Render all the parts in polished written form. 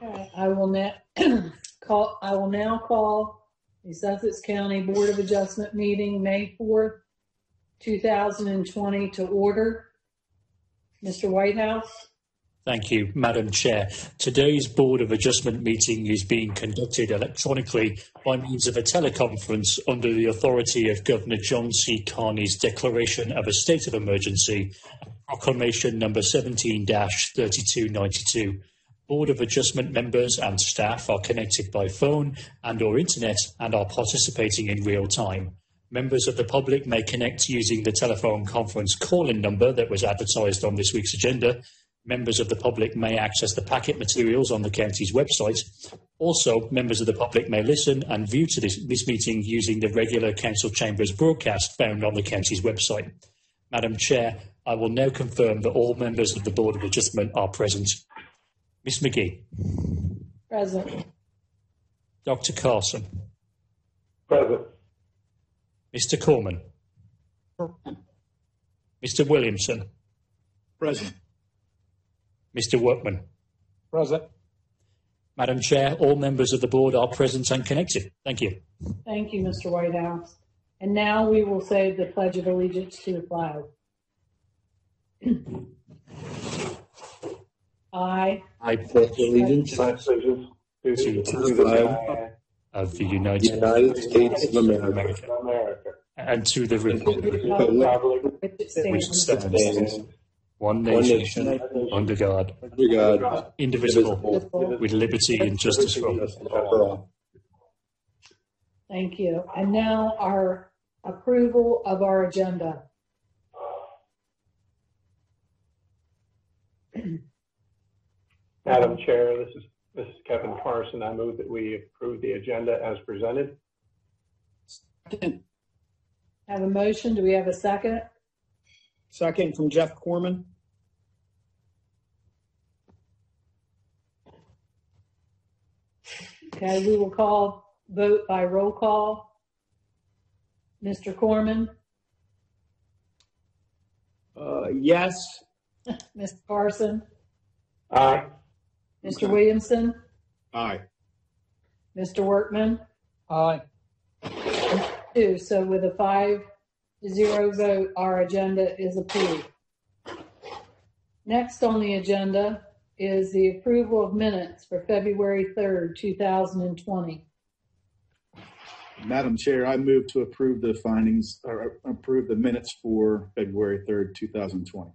Okay, I will now call the Sussex County Board of Adjustment meeting May 4th, 2020 to order. Mr. Whitehouse. Thank you, Madam Chair. Today's Board of Adjustment meeting is being conducted electronically by means of a teleconference under the authority of Governor John C. Carney's Declaration of a State of Emergency, Proclamation number 17-3292. Board of Adjustment members and staff are connected by phone and/or internet and are participating in real time. Members of the public may connect using the telephone conference call-in number that was advertised on this week's agenda. Members of the public may access the packet materials on the county's website. Also, members of the public may listen and view to this meeting using the regular council chambers broadcast found on the county's website. Madam Chair, I will now confirm that all members of the Board of Adjustment are present. Ms. McGee. Present. Dr. Carson. Present. Mr. Corman. Mr. Williamson. Present. Mr. Workman. Present. Madam Chair, all members of the board are present and connected. Thank you. Thank you, Mr. Whitehouse. And now we will say the Pledge of Allegiance to the flag. I pledge allegiance to the flag of the United States of America and to the republic which stands one nation under God, indivisible, with liberty and justice for all. Thank you. And now our approval of our agenda. Madam Chair, this is Kevin Carson. I move that we approve the agenda as presented. Have a motion. Do we have a second? Second from Jeff Corman. Okay, we will vote by roll call. Mr. Corman? Yes. Mr. Carson? Aye. Mr. Williamson? Aye. Mr. Workman? Aye. Two. So with a 5-0 vote, our agenda is approved. Next on the agenda is the approval of minutes for February 3rd, 2020. Madam Chair, I move to approve the findings or approve the minutes for February 3rd, 2020.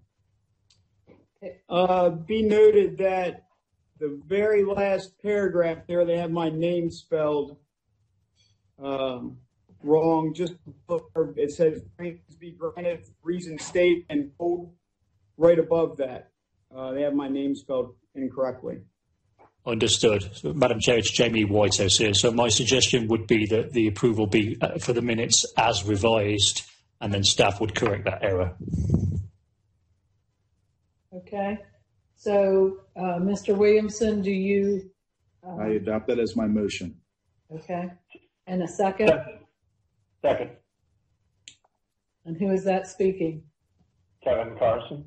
Be noted that the very last paragraph there, they have my name spelled wrong. Just before it says be granted, reason state, and code right above that. They have my name spelled incorrectly. Understood. So, Madam Chair, it's Jamie Whitehouse here. So my suggestion would be that the approval be for the minutes as revised, and then staff would correct that error. Okay. So, Mr. Williamson, do you? I adopt that as my motion. Okay. And a second? Second. And who is that speaking? Kevin Carson.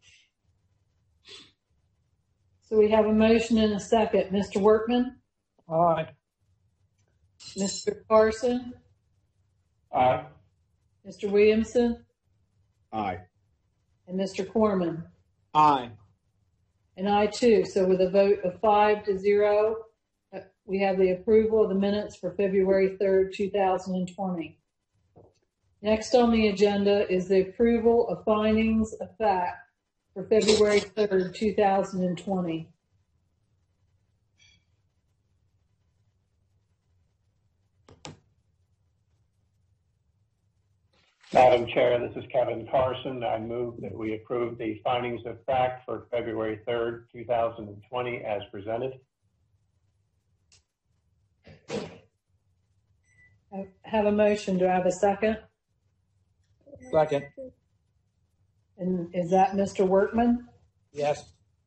So we have a motion and a second. Mr. Workman? Aye. Mr. Carson? Aye. Mr. Williamson? Aye. And Mr. Corman? Aye. And I too. So with a vote of 5-0, we have the approval of the minutes for February 3rd, 2020. Next on the agenda is the approval of findings of fact for February 3rd, 2020. Madam Chair, this is Kevin Carson. I move that we approve the findings of fact for February 3rd, 2020 as presented. I have a motion. Do I have a second? Second. And is that Mr. Workman? Yes.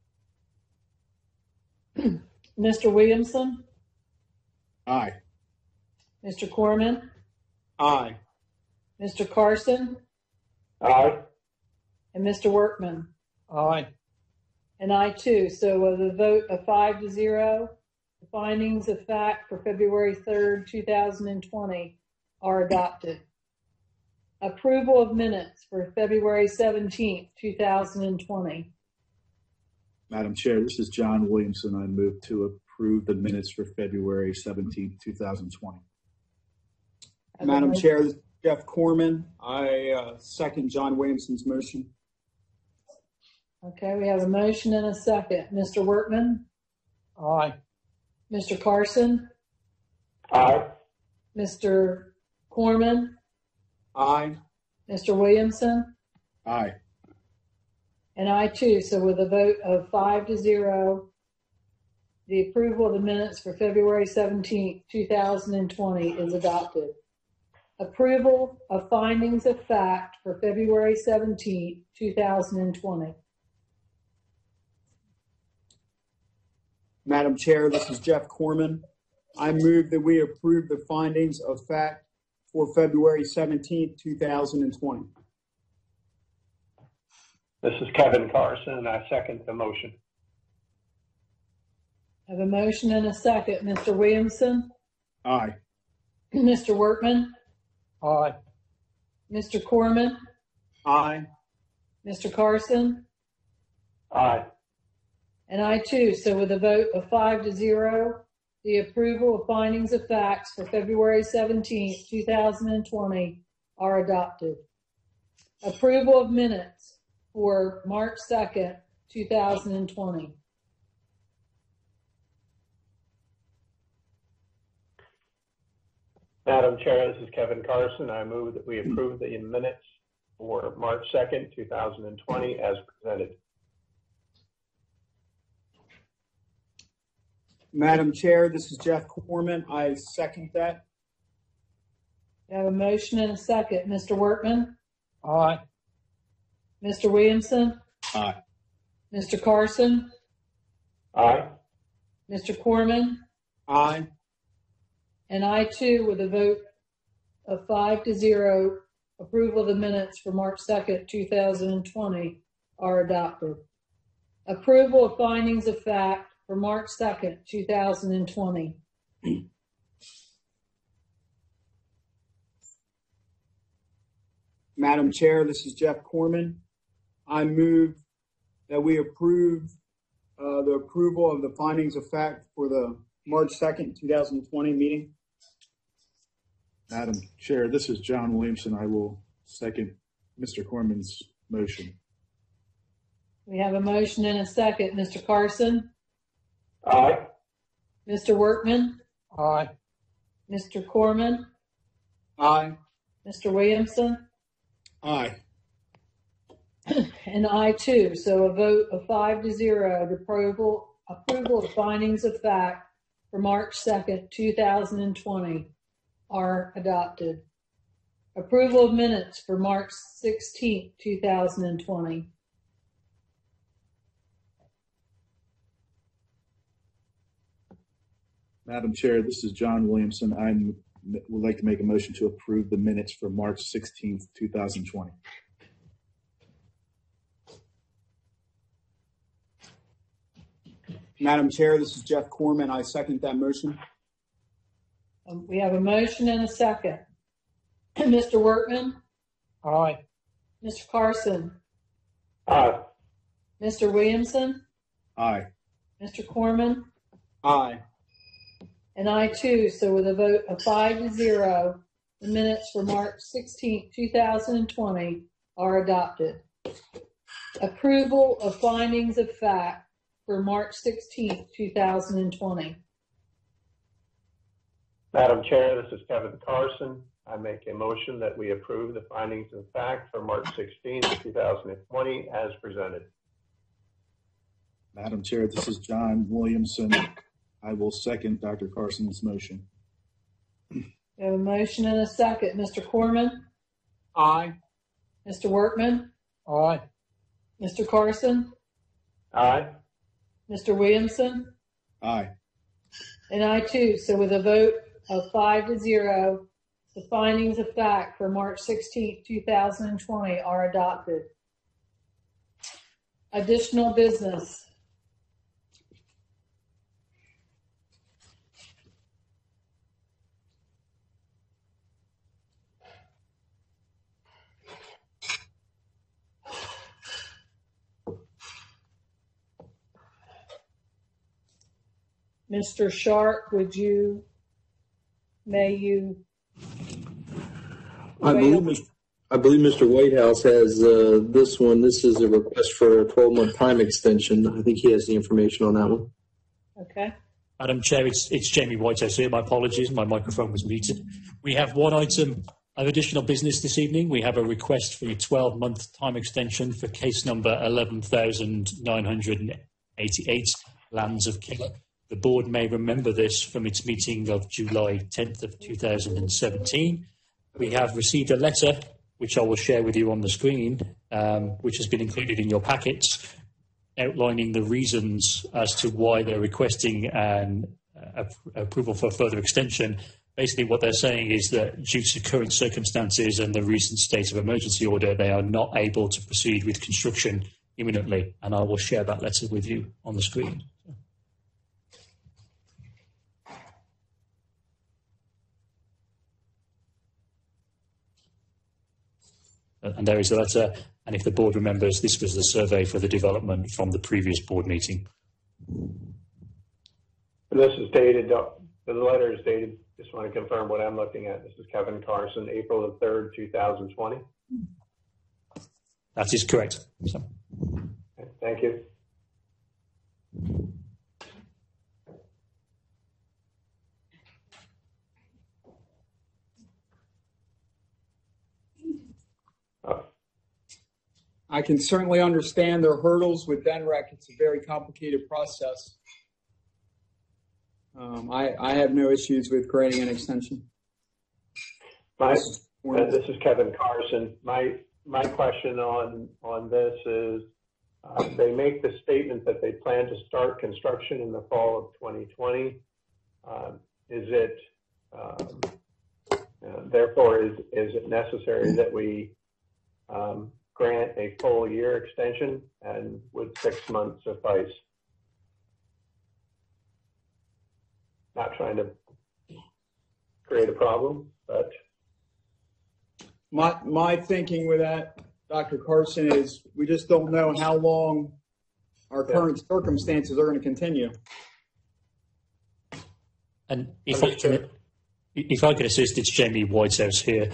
Mr. Williamson? Aye. Mr. Corman? Aye. Mr. Carson? Aye. And Mr. Workman? Aye. And I too. So with a vote of 5-0, findings of fact for February 3rd, 2020 are adopted. Approval of minutes for February 17th, 2020. Madam Chair, this is John Williamson. I move to approve the minutes for February 17th, 2020. Madam Chair, this is Jeff Corman. I second John Williamson's motion. Okay, we have a motion and a second. Mr. Workman? Aye. Mr. Carson? Aye. Mr. Corman? Aye. Mr. Williamson? Aye. And I too. So with a vote of 5-0, the approval of the minutes for February 17th, 2020 is adopted. Approval of findings of fact for February 17th, 2020. Madam Chair, this is Jeff Corman. I move that we approve the findings of fact for February 17th, 2020. This is Kevin Carson, and I second the motion. I have a motion and a second. Mr. Williamson? Aye. Mr. Workman? Aye. Mr. Corman? Aye. Mr. Carson? Aye. And I too. So with a vote of 5-0, the approval of findings of facts for February 17th, 2020 are adopted. Approval of minutes for March 2nd, 2020. Madam Chair, this is Kevin Carson. I move that we approve the minutes for March 2nd, 2020 as presented. Madam Chair, this is Jeff Corman. I second that. I have a motion and a second. Mr. Workman? Aye. Mr. Williamson? Aye. Mr. Carson? Aye. Mr. Corman? Aye. And I too, with a vote of 5-0, approval of the minutes for March 2nd, 2020 are adopted. Approval of findings of fact for March 2nd, 2020. Madam Chair, this is Jeff Corman. I move that we approve the approval of the findings of fact for the March 2nd, 2020 meeting. Madam Chair, this is John Williamson. I will second Mr. Corman's motion. We have a motion and a second. Mr. Carson? Aye. Mr. Workman? Aye. Mr. Corman? Aye. Mr. Williamson? Aye. And I too. So a vote of 5-0, the approval of findings of fact for March 2nd, 2020 are adopted. Approval of minutes for March 16th, 2020. Madam Chair, this is John Williamson. I would like to make a motion to approve the minutes for March 16th, 2020. Madam Chair, this is Jeff Corman. I second that motion. We have a motion and a second. Mr. Workman? Aye. Mr. Carson? Aye. Mr. Williamson? Aye. Mr. Corman? Aye. And I too. So with a vote of 5-0, the minutes for March 16th, 2020 are adopted. Approval of findings of fact for March 16th, 2020. Madam Chair, this is Kevin Carson. I make a motion that we approve the findings of fact for March 16th, 2020 as presented. Madam Chair, this is John Williamson. I will second Dr. Carson's motion. We have a motion and a second. Mr. Corman? Aye. Mr. Workman? Aye. Mr. Carson? Aye. Mr. Williamson? Aye. And I too. So with a vote of 5-0, the findings of fact for March 16th, 2020 are adopted. Additional business. Mr. Sharp, may you? I believe Mr. Whitehouse has this one. This is a request for a 12-month time extension. I think he has the information on that one. Okay. Madam Chair, it's Jamie Whitehouse here. My apologies, my microphone was muted. We have one item of additional business this evening. We have a request for a 12-month time extension for case number 11,988, Lands of Killer. The board may remember this from its meeting of July 10th of 2017. We have received a letter, which I will share with you on the screen, which has been included in your packets, outlining the reasons as to why they're requesting an approval for further extension. Basically, what they're saying is that due to current circumstances and the recent state of emergency order, they are not able to proceed with construction imminently. And I will share that letter with you on the screen. And there is the letter. And if the board remembers, this was the survey for the development from the previous board meeting. And this is dated, the letter is dated, just want to confirm what I'm looking at. This is Kevin Carson, April the 3rd, 2020. That is correct. So. Okay, thank you. I can certainly understand their hurdles with DNREC. It's a very complicated process. I have no issues with granting an extension. This is Kevin Carson. My question on this is, they make the statement that they plan to start construction in the fall of 2020. Therefore, is it necessary that we grant a full year extension, and would 6 months suffice? Not trying to create a problem, but my thinking with that, Dr. Carson, is we just don't know how long our current circumstances are going to continue. And if I can assist, it's Jamie Whitehouse here.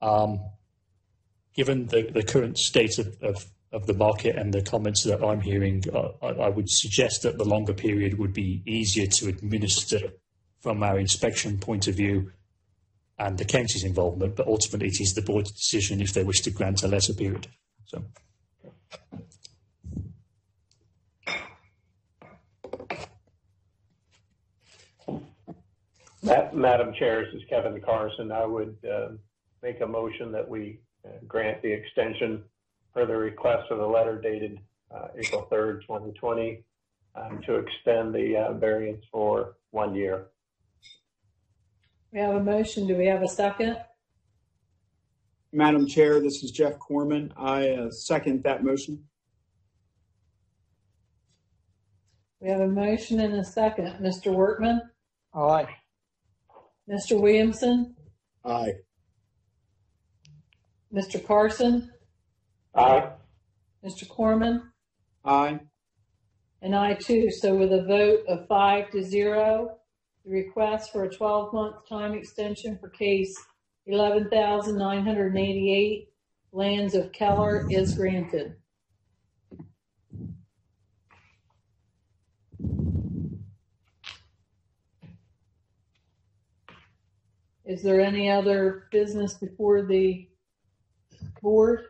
Given the current state of the market and the comments that I'm hearing, I would suggest that the longer period would be easier to administer from our inspection point of view and the county's involvement, but ultimately it is the board's decision if they wish to grant a lesser period. So. Madam Chair, this is Kevin Carson. I would make a motion that we grant the extension per the request of the letter dated April 3rd, 2020, to extend the variance for 1 year. We have a motion. Do we have a second? Madam Chair, this is Jeff Corman. I second that motion. We have a motion and a second. Mr. Workman? Aye. Mr. Williamson? Aye. Mr. Carson? Aye. Mr. Corman? Aye. And I too. So with a vote of 5-0, the request for a 12-month time extension for case 11,988, Lands of Keller, is granted. Is there any other business before the board?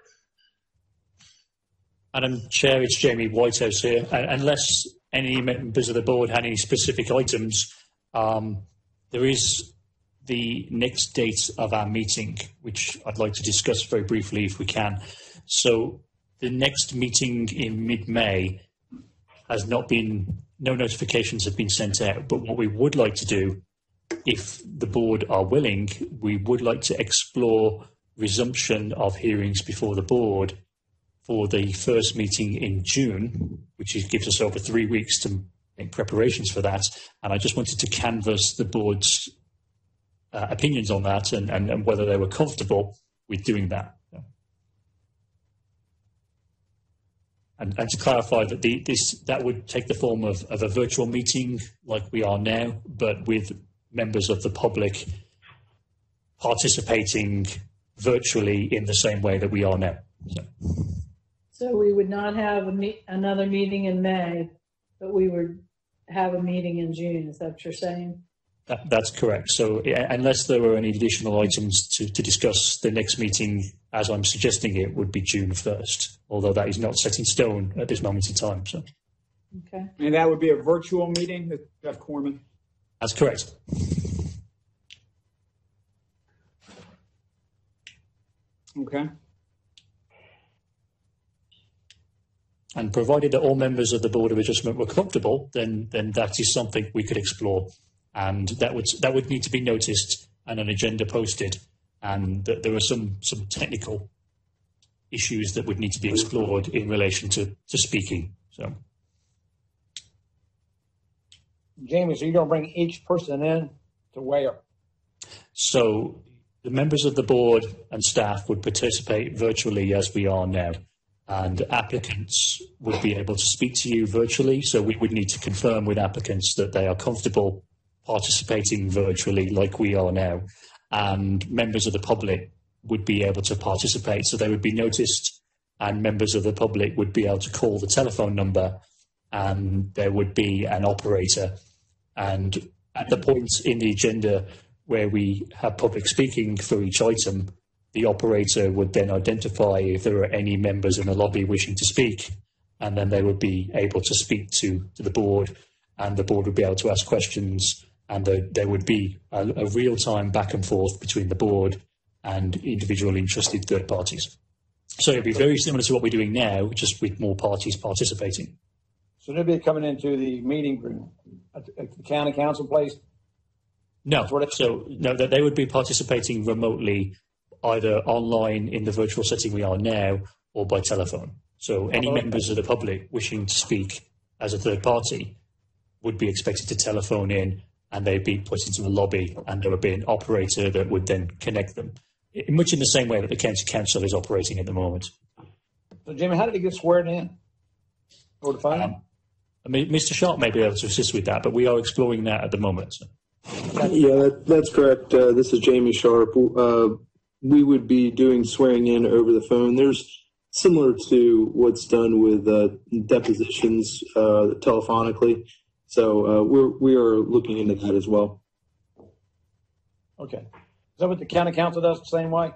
Madam Chair, it's Jamie Whitehouse here. Unless any members of the board had any specific items, there is the next date of our meeting, which I'd like to discuss very briefly if we can. So the next meeting in mid-May has not been, no notifications have been sent out, but what we would like to do, if the board are willing, we would like to explore resumption of hearings before the board for the first meeting in June, which gives us over 3 weeks to make preparations for that. And I just wanted to canvass the board's opinions on that and whether they were comfortable with doing that. And to clarify that that would take the form of a virtual meeting like we are now, but with members of the public participating virtually in the same way that we are now. So we would not have another meeting in May, but we would have a meeting in June. Is that what you're saying? That's correct. So unless there were any additional items to discuss, the next meeting, as I'm suggesting it, would be June 1st, although that is not set in stone at this moment in time. So. Okay. And that would be a virtual meeting, Jeff Corman? That's correct. Okay. And provided that all members of the Board of Adjustment were comfortable, then that is something we could explore. And that would need to be noticed and an agenda posted. And that there are some technical issues that would need to be explored in relation to speaking. So, Jamie, so you're going to bring each person in to where? So the members of the board and staff would participate virtually as we are now. And applicants would be able to speak to you virtually. So we would need to confirm with applicants that they are comfortable participating virtually like we are now. And members of the public would be able to participate. So they would be noticed, and members of the public would be able to call the telephone number, and there would be an operator. And at the point in the agenda where we have public speaking for each item, the operator would then identify if there are any members in the lobby wishing to speak, and then they would be able to speak to the board, and the board would be able to ask questions, and there would be a real-time back and forth between the board and individual interested third parties. So it would be very similar to what we're doing now, just with more parties participating. So they'll be coming into the meeting room at the county council place? No, that they would be participating remotely, either online in the virtual setting we are now or by telephone. So any members of the public wishing to speak as a third party would be expected to telephone in, and they'd be put into a lobby, and there would be an operator that would then connect them, much in the same way that the county council is operating at the moment. So, Jimmy, how did he get sworn in? Over the phone? I mean, Mr. Sharp may be able to assist with that, but we are exploring that at the moment. So. Yeah, that's correct. This is Jamie Sharp. We would be doing swearing in over the phone. There's similar to what's done with depositions telephonically. So we are looking into that as well. Okay. Is that what the county council does the same way?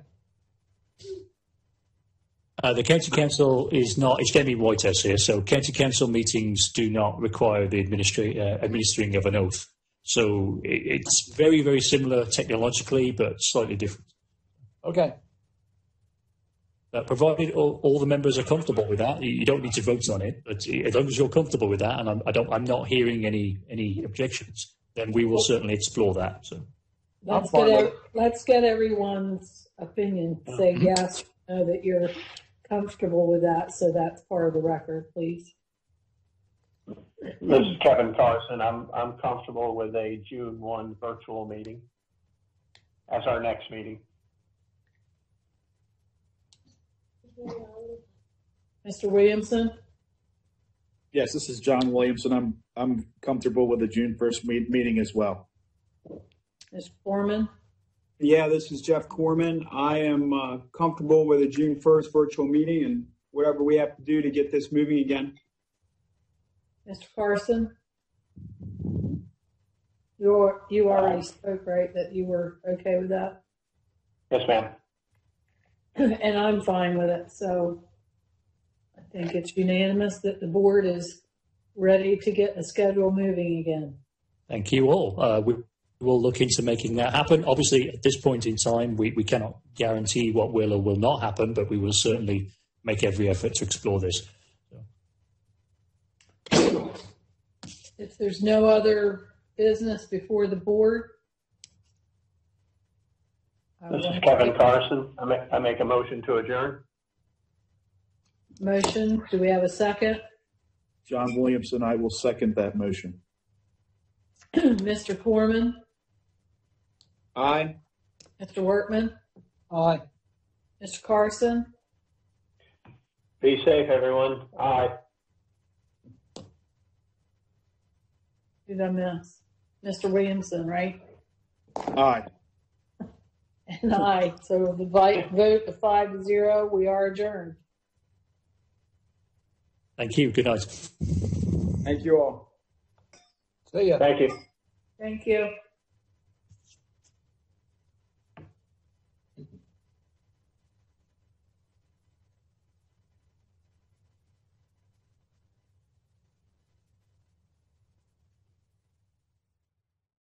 The county council is not, it's Jamie Whitehouse here, so county council meetings do not require the administering of an oath. So it's very, very similar technologically, but slightly different. Okay. Provided all the members are comfortable with that, you don't need to vote on it. But as long as you're comfortable with that, and I'm not hearing any objections, then we will certainly explore that. So let's get everyone's opinion. Say yes, no, that you're comfortable with that. So that's part of the record, please. This is Kevin Carson. I'm comfortable with a June 1 virtual meeting as our next meeting. Mr. Williamson? Yes, this is John Williamson. I'm comfortable with the June 1st meeting as well. Mr. Foreman? Yeah, this is Jeff Corman. I am comfortable with a June 1st virtual meeting and whatever we have to do to get this moving again. Mr. Carson? You already spoke, right, that you were okay with that? Yes, ma'am. And I'm fine with it. So I think it's unanimous that the board is ready to get the schedule moving again. Thank you all. We will look into making that happen. Obviously, at this point in time, we cannot guarantee what will or will not happen, but we will certainly make every effort to explore this. So. If there's no other business before the board, this is Kevin Carson. I make a motion to adjourn. Motion. Do we have a second? John Williamson, I will second that motion. Mr. Corman? Aye. Mr. Workman? Aye. Mr. Carson? Be safe, everyone. Aye. Who did I miss? Mr. Williamson, right? Aye. And aye. So the vote of 5-0, we are adjourned. Thank you. Good night. Thank you all. See ya. Thank you. Thank you.